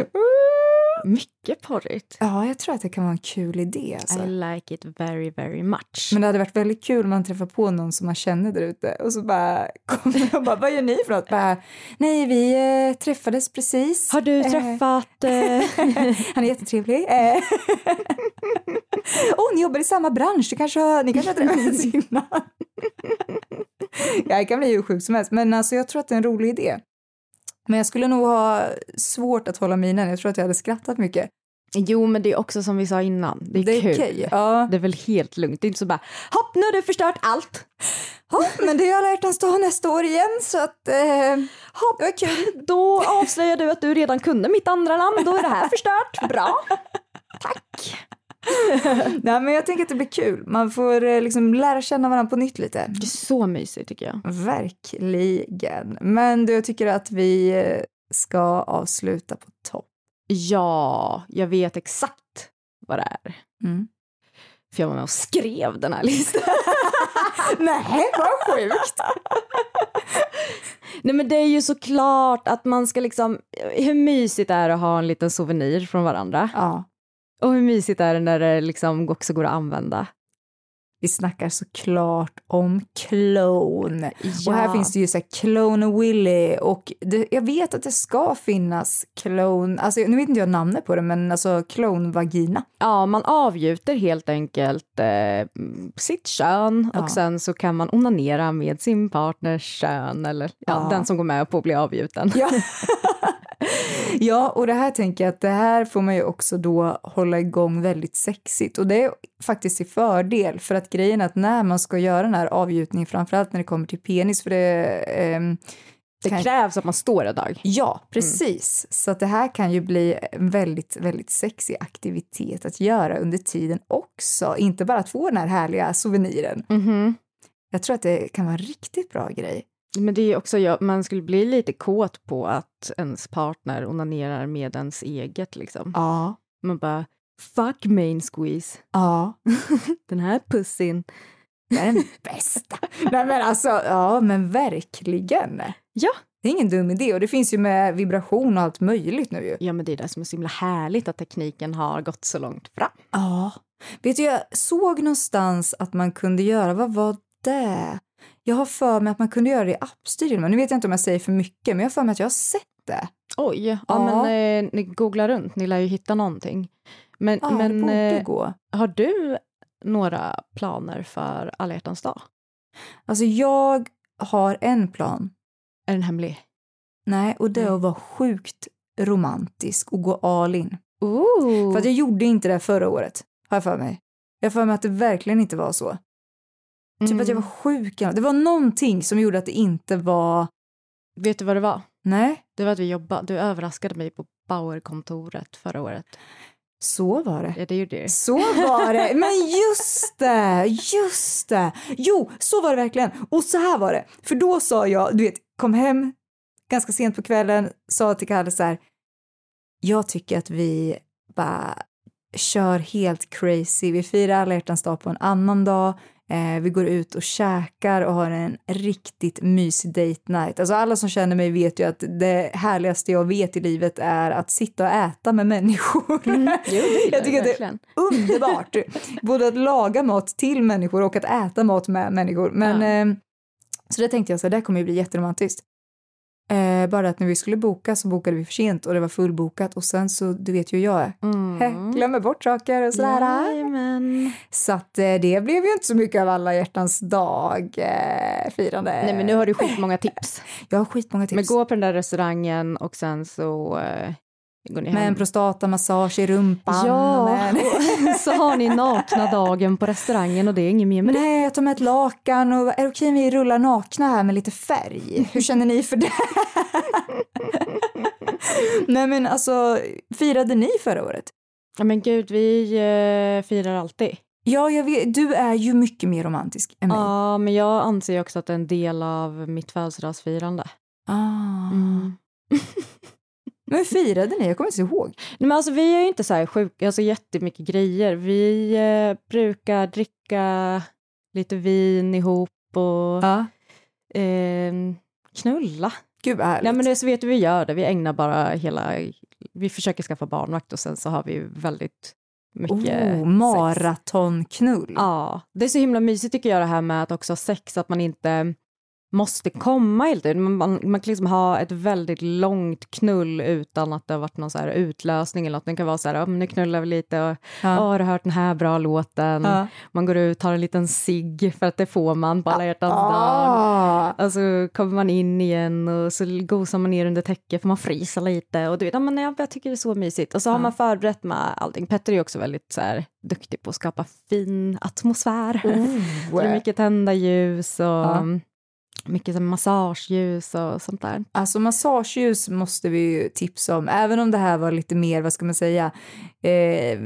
S3: Mycket porrigt.
S2: Ja, jag tror att det kan vara en kul idé. Alltså.
S3: I like it very, very much.
S2: Men det hade varit väldigt kul om man träffar på någon som man känner där ute. Och så bara kommer och bara, vad gör ni för något? Bara, nej, vi eh, träffades precis.
S3: Har du träffat... Eh...
S2: Han är jättetrevlig. Eh. oh, ni jobbar i samma bransch. Du kanske har, ni kanske har träffats innan. Ja, det kan bli ju sjukt som helst. Men alltså, jag tror att det är en rolig idé. Men jag skulle nog ha svårt att hålla minen. Jag tror att jag hade skrattat mycket.
S3: Jo, men det är också som vi sa innan. Det är,
S2: det är
S3: kul.
S2: Okay, ja.
S3: Det är väl helt lugnt. Det är inte så bara, hopp, nu har du förstört allt.
S2: Ja, men det är ju alla hjärtans dag nästa år igen, så att eh, hopp, det var kul.
S3: Då avslöjar du att du redan kunde mitt andra namn. Då är det här förstört. Bra. Tack.
S2: Nej, men jag tänker att det blir kul. Man får eh, liksom lära känna varandra på nytt lite.
S3: Det är så mysigt tycker jag.
S2: Verkligen. Men du, jag tycker att vi ska avsluta på topp.
S3: Ja, jag vet exakt vad det är.
S2: Mm.
S3: För jag var med och skrev den här listan.
S2: Nej, vad sjukt.
S3: Nej, men det är ju såklart att man ska liksom, hur mysigt är det att ha en liten souvenir från varandra?
S2: Ja.
S3: Och hur mysigt är det när det liksom också går att använda?
S2: Vi snackar såklart om Clone.
S3: Ja.
S2: Och här finns det ju så här Clone Willy. Och det, jag vet att det ska finnas Clone, alltså nu vet inte jag namnet på det, men alltså Clone Vagina.
S3: Ja, man avgjuter helt enkelt eh, sitt kön
S2: Ja.
S3: och sen så kan man onanera med sin partners kön eller ja,
S2: Ja.
S3: den som går med på att bli avgjuten.
S2: Ja. Ja, och det här tänker jag att det här får man ju också då hålla igång väldigt sexigt. Och det är faktiskt till fördel, för att grejen är att när man ska göra den här avgjutningen, framförallt när det kommer till penis, för det... Ehm,
S3: Det
S2: kan...
S3: krävs att man står ett dag.
S2: Ja, precis. Mm. Så att det här kan ju bli en väldigt, väldigt sexig aktivitet att göra under tiden också. Inte bara att få den här härliga souveniren.
S3: Mm-hmm.
S2: Jag tror att det kan vara en riktigt bra grej.
S3: Men det är också, ja, man skulle bli lite kåt på att ens partner onanerar med ens eget liksom.
S2: Ja.
S3: Man bara, fuck main squeeze.
S2: Ja.
S3: Den här pussin.
S2: Det är den bästa. Nej men alltså, ja men verkligen.
S3: Ja.
S2: Det är ingen dum idé, och det finns ju med vibration och allt möjligt nu ju.
S3: Ja, men det är det som är så himla härligt att tekniken har gått så långt fram.
S2: Ja. Vet du, jag såg någonstans att man kunde göra, vad var det? Jag har för mig att man kunde göra det i appstyren, men nu vet jag inte om jag säger för mycket, men jag har för mig att jag har sett det.
S3: Oj, ja,
S2: Ja.
S3: men eh, ni googlar runt, ni lär ju hitta någonting. Men,
S2: Ja,
S3: men
S2: det borde
S3: eh,
S2: gå.
S3: har du några planer för alla hjärtans dag?
S2: Alltså jag har en plan.
S3: Är den hemlig?
S2: Nej, och det är
S3: Nej.
S2: att vara sjukt romantisk och gå all in.
S3: Ooh.
S2: För att jag gjorde inte det förra året, har jag för mig. Jag har för mig att det verkligen inte var så. Typ
S3: Mm.
S2: att jag var sjuk. Det var någonting som gjorde att det inte var...
S3: Vet du vad det var?
S2: Nej.
S3: Det var att vi jobbade, du överraskade mig på Bauer-kontoret förra året.
S2: Så var det.
S3: Ja, det är det.
S2: Så var det. Men just det, just det. Jo, så var det verkligen. Och så här var det. För då sa jag, du vet, kom hem ganska sent på kvällen, sa till Kalle så här, jag tycker att vi bara kör helt crazy. Vi firar alla hjärtans dag på en annan dag. Eh, vi går ut och käkar och har en riktigt mysig date night. Alltså alla som känner mig vet ju att det härligaste jag vet i livet är att sitta och äta med människor.
S3: Mm. Jo, det
S2: jag tycker
S3: verkligen.
S2: att det är underbart. Både att laga mat till människor och att äta mat med människor. Men, ja. eh, så det tänkte jag så här, det kommer ju bli jätteromantiskt. Eh, bara att när vi skulle boka så bokade vi för sent och det var fullbokat och sen så, du vet ju jag är, mm. He, glömmer bort saker och sådär.
S3: Jajamän.
S2: Så att eh, det blev ju inte så mycket av alla hjärtans dag eh, firande.
S3: Nej, men nu har du skitmånga tips.
S2: Jag har skitmånga tips.
S3: Men gå på den där restaurangen och sen så eh, går ni hem.
S2: Med en prostata-massage i rumpan.
S3: Ja,
S2: med...
S3: så har ni nakna dagen på restaurangen och det är inget mer med det.
S2: Nej, jag tar med ett lakan och är det okej om vi rullar nakna här med lite färg? Hur känner ni för det? Nej men alltså, firade ni förra året?
S3: Ja men gud, vi eh, firar alltid.
S2: Ja, jag vet, du är ju mycket mer romantisk än mig.
S3: Ja, men jag anser också att det är en del av mitt födelsedagsfirande.
S2: Ah.
S3: Mm.
S2: Men hur firade ni? Jag kommer inte ihåg.
S3: Nej, men alltså vi är ju inte så här sjuka, alltså jättemycket grejer. Vi eh, brukar dricka lite vin ihop och
S2: ja.
S3: eh, knulla.
S2: Gud vad härligt.
S3: Nej men det så vet du vi gör det. Vi ägnar bara hela, vi försöker skaffa barnvakt och sen så har vi väldigt mycket
S2: oh, maratonknull.
S3: Ja, det är så himla mysigt tycker jag det här med att också ha sex, att man inte måste komma helt ut. Man, man, man kan liksom ha ett väldigt långt knull utan att det har varit någon så här utlösning eller något. Det kan vara så här, oh, nu knullar vi lite och ja. oh, har du hört den här bra låten? Ja. Man går ut, tar en liten cigg för att det får man på alla hjärtans dag.
S2: Ah.
S3: Och så kommer man in igen och så gosar man ner under täcket för man fryser lite. Och du vet, ja, men jag, jag tycker det är så mysigt. Och så har ja. man förberett med allting. Petter är också väldigt så här, duktig på att skapa fin atmosfär. Oh. Det är mycket tända ljus och... Ja. Mycket som massageljus och sånt där.
S2: Alltså massageljus måste vi ju tipsa om. Även om det här var lite mer, vad ska man säga? Eh,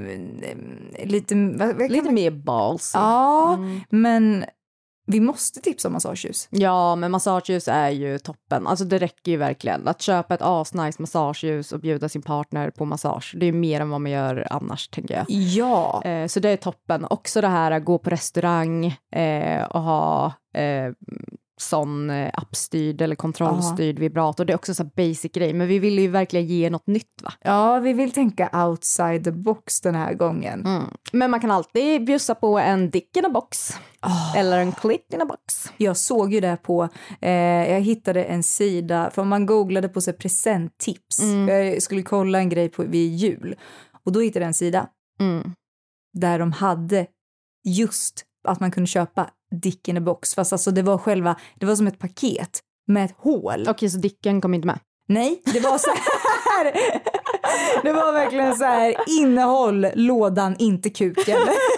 S2: lite vad, vad
S3: lite
S2: man...
S3: mer balls.
S2: Ja,
S3: mm.
S2: men vi måste tipsa om massageljus.
S3: Ja, men massageljus är ju toppen. Alltså det räcker ju verkligen. Att köpa ett asnice massageljus och bjuda sin partner på massage. Det är mer än vad man gör annars, tänker jag.
S2: Ja.
S3: Eh, så det är toppen. Också det här att gå på restaurang eh, och ha... Eh, sån appstyrd eller kontrollstyrd Aha. vibrator. Det är också så basic grej. Men vi vill ju verkligen ge något nytt, va?
S2: Ja, vi vill tänka outside the box den här gången.
S3: Mm. Men man kan alltid bjussa på en dick in a box. Oh. Eller en clit in a box.
S2: Jag såg ju det på, eh, jag hittade en sida, för man googlade på så presenttips. Mm. Jag skulle kolla en grej på vid jul. Och då hittade jag en sida.
S3: Mm.
S2: Där de hade just att man kunde köpa dick in a box. Fast alltså det var själva, det var som ett paket med ett hål.
S3: Okej, så dicken kom inte med?
S2: Nej, det var så här. Det var verkligen så här, innehåll, lådan, inte kuken.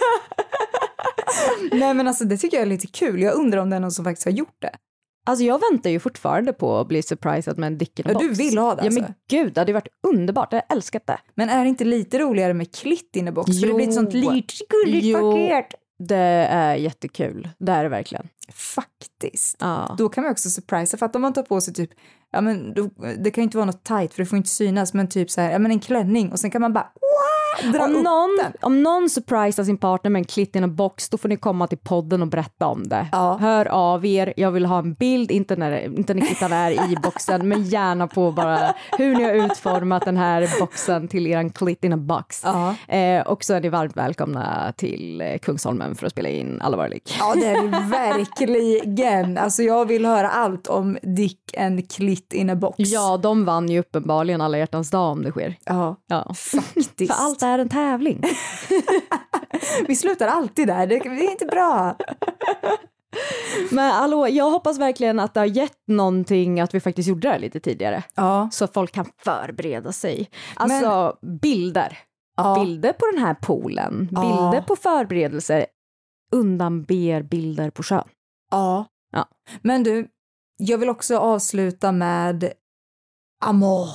S2: Nej men alltså det tycker jag är lite kul. Jag undrar om det är någon som faktiskt har gjort det.
S3: Alltså jag väntar ju fortfarande på att bli surprised med en dick in a box.
S2: Ja, du vill ha det alltså?
S3: Ja men gud, det hade varit underbart. Jag har älskat det.
S2: Men är det inte lite roligare med klit in a box? Jo. För det blir ett sånt litet gulligt paket.
S3: Det är jättekul. Det är det verkligen.
S2: Faktiskt.
S3: Ja.
S2: Då kan man också surprisa. För att om man tar på sig typ, ja men då, det kan ju inte vara något tight för det får inte synas. Men typ så här, ja men en klänning. Och sen kan man bara dra
S3: om
S2: upp
S3: någon,
S2: den.
S3: Om någon surprisar sin partner med en klit i en box, då får ni komma till podden och berätta om det.
S2: Ja.
S3: Hör av er. Jag vill ha en bild, inte när, inte när klittan är i boxen, men gärna på bara hur ni har utformat den här boxen till eran klit in a box.
S2: Ja.
S3: Eh, och så är ni varmt välkomna till Kungsholmen för att spela in allvarligt.
S2: Ja, det är det verkligen. Alltså jag vill höra allt om Dick and Clit in a box.
S3: Ja, de vann ju uppenbarligen alla hjärtans dag om det sker.
S2: Ja,
S3: ja.
S2: faktiskt.
S3: För allt är en tävling.
S2: Vi slutar alltid där, det är inte bra.
S3: Men hallå, jag hoppas verkligen att det har gett någonting att vi faktiskt gjorde det här lite tidigare.
S2: Ja.
S3: Så att folk kan förbereda sig. Alltså Men... bilder. Ja. Bilder på den här poolen. Ja. Bilder på förberedelser. Undanber bilder på sjön.
S2: Ja.
S3: ja.
S2: Men du, jag vill också avsluta med amor.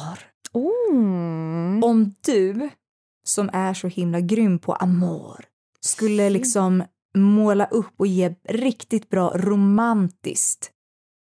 S3: Mm.
S2: Om du, som är så himla grym på amor, skulle liksom måla upp och ge riktigt bra romantiskt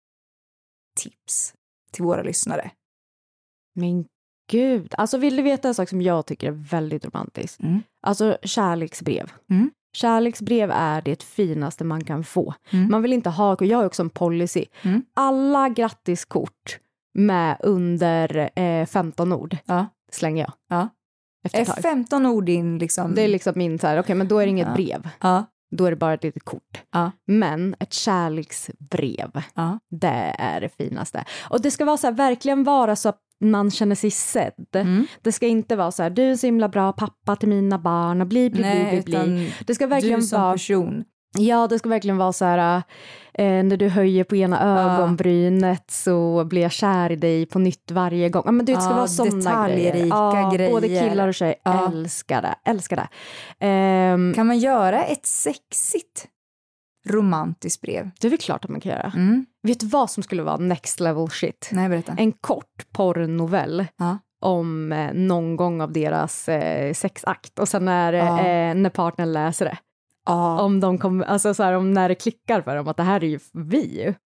S2: tips till våra lyssnare.
S3: Men gud, alltså vill du veta en sak som jag tycker är väldigt romantisk?
S2: Mm.
S3: Alltså kärleksbrev.
S2: Mm.
S3: Kärleksbrev är det finaste man kan få.
S2: Mm.
S3: Man vill inte ha, jag har också en policy.
S2: Mm.
S3: Alla grattiskort med under eh, femton ord
S2: Ja.
S3: slänger jag.
S2: Ja.
S3: Efter
S2: Är
S3: ett tag.
S2: femton ord in liksom?
S3: Det är liksom min så här, okej okay, men då är det inget
S2: ja.
S3: brev.
S2: Ja.
S3: Då är det bara ett litet kort.
S2: Ja.
S3: Men ett kärleksbrev,
S2: Ja.
S3: det är det finaste. Och det ska vara så här, verkligen vara så att man känner sig sedd.
S2: Mm.
S3: Det ska inte vara så här, du är så himla bra pappa till mina barn och bli, bli,
S2: Nej,
S3: bli, bli, bli. Det ska verkligen
S2: du som
S3: vara,
S2: person.
S3: ja, det ska verkligen vara så här, eh, när du höjer på ena ögonbrynet så blir jag kär i dig på nytt varje gång. Ja, men det ska
S2: Ja,
S3: vara sådana
S2: detaljrika
S3: grejer. Ja,
S2: grejer.
S3: både killar och tjejer
S2: Ja.
S3: älskar det, älskar det. Ehm,
S2: Kan man göra ett sexigt romantiskt brev?
S3: det är väl klart att man kan göra.
S2: Mm.
S3: Vet du vad som skulle vara next level shit?
S2: Nej, berätta.
S3: En kort porrnovell
S2: Ja.
S3: om eh, någon gång av deras eh, sexakt. Och sen när,
S2: Ja.
S3: eh, när partnern läser det.
S2: Ja.
S3: Om de kommer, alltså så här, om när det klickar för dem att det här är ju vi ju.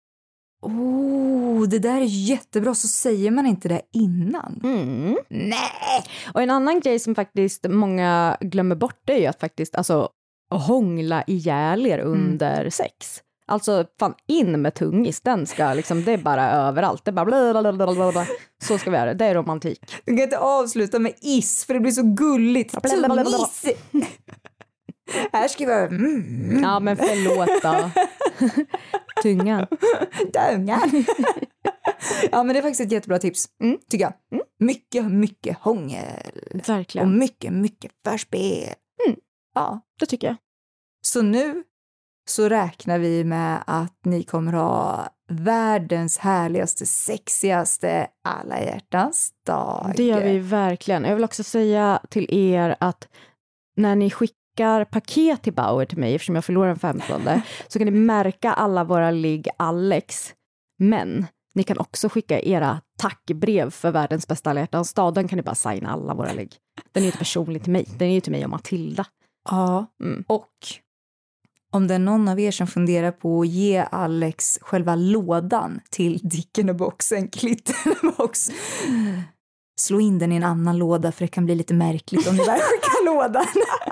S2: Oh, det där är jättebra, så säger man inte det innan.
S3: Mm.
S2: Nej!
S3: Och en annan grej som faktiskt många glömmer bort är ju att faktiskt alltså hångla ihjäl er under mm. sex. Alltså fan in med tungis, den ska liksom, det är bara överallt. Det är bara blablabla. Så ska vi göra, det är romantik.
S2: Du kan inte avsluta med is för det blir så gulligt. Tungis! Här ska vi vara... Mm.
S3: Ja men förlåt då. Tungan.
S2: Tungan. Ja men det är faktiskt ett jättebra tips, mm. tycker jag. Mm. Mycket, mycket hångel.
S3: Verkligen.
S2: Och mycket, mycket förspel.
S3: Mm.
S2: Ja,
S3: det tycker jag.
S2: Så nu så räknar vi med att ni kommer ha världens härligaste, sexigaste alla hjärtans dag.
S3: Det gör vi verkligen. Jag vill också säga till er att när ni skickar paket till Bauer till mig, eftersom jag förlorar den femtonde, så kan ni märka alla våra ligg Alex. Men ni kan också skicka era tackbrev för världens bästa alla hjärtans dag. Den kan ni bara signa alla våra ligg. Den är inte personlig till mig. Den är ju till mig och Matilda.
S2: Ja, mm. Och om det är någon av er som funderar på att ge Alex själva lådan till Dick in a box, en klitterbox, slå in den i en annan låda för det kan bli lite märkligt om ni väl skickar lådan.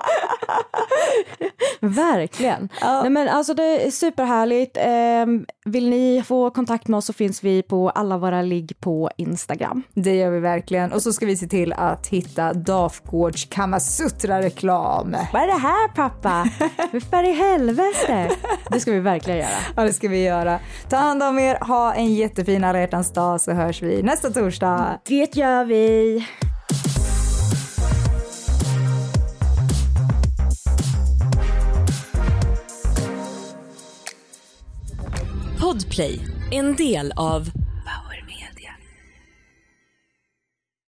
S3: Verkligen.
S2: Ja.
S3: Nej, men alltså det är superhärligt. Eh, vill ni få kontakt med oss så finns vi på alla våra ligg på Instagram.
S2: Det gör vi verkligen. Och så ska vi se till att hitta Dafgårds Kamasutra-reklam.
S3: Vad är det här, pappa? För i helvete. Det ska vi verkligen göra.
S2: Ja, det ska vi göra. Ta hand om er. Ha en jättefin alla hjärtans dag, så hörs vi nästa torsdag.
S3: Det gör vi.
S1: Podplay, en del av